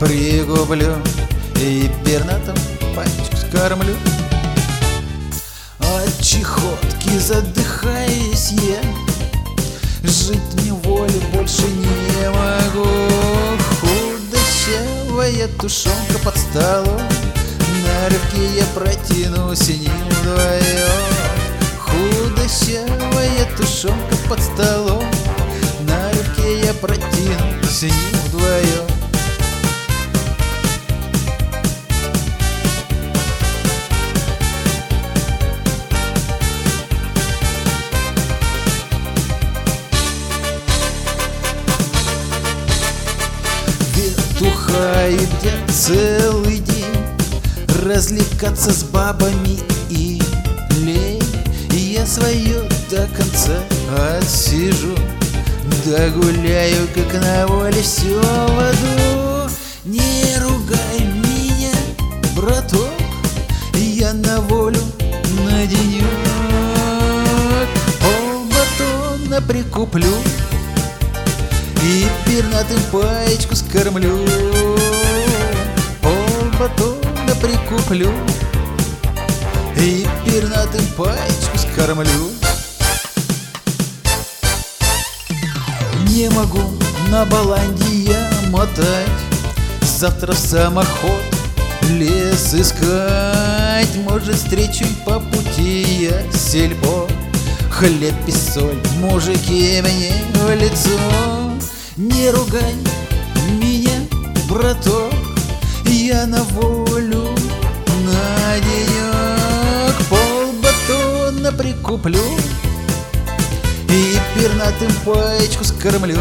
пригублю и пернатым пачку скормлю. От чехотки задыхаюсь я, жить в неволе больше не могу. Худощавая тушенка под столом, на рыбке я протяну с ним вдвоем. Худощавая тушенка под столом, на рыбке я протяну с ним вдвоем. Тухает где целый день, развлекаться с бабами и лень. И я свое до конца отсижу, да гуляю, как на воле, все в аду. Не ругай меня, браток, я на волю на денек. Полбатона прикуплю и пернатым паечку скормлю. Полбатона прикуплю и пернатым паечку скормлю. Не могу на баланде я мотать, завтра в самоход лес искать. Может, встречу по пути я сельпо, хлеб и соль, мужики мне в лицо. Не ругай меня, браток, я на волю на денек. Полбатона прикуплю и пернатым паечку скормлю.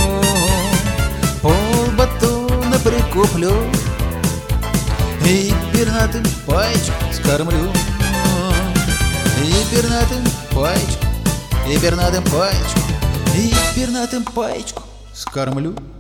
Полбатона прикуплю и пернатым паечку скормлю. И пернатым паечку, и пернатым паечку, и пернатым паечку скормлю.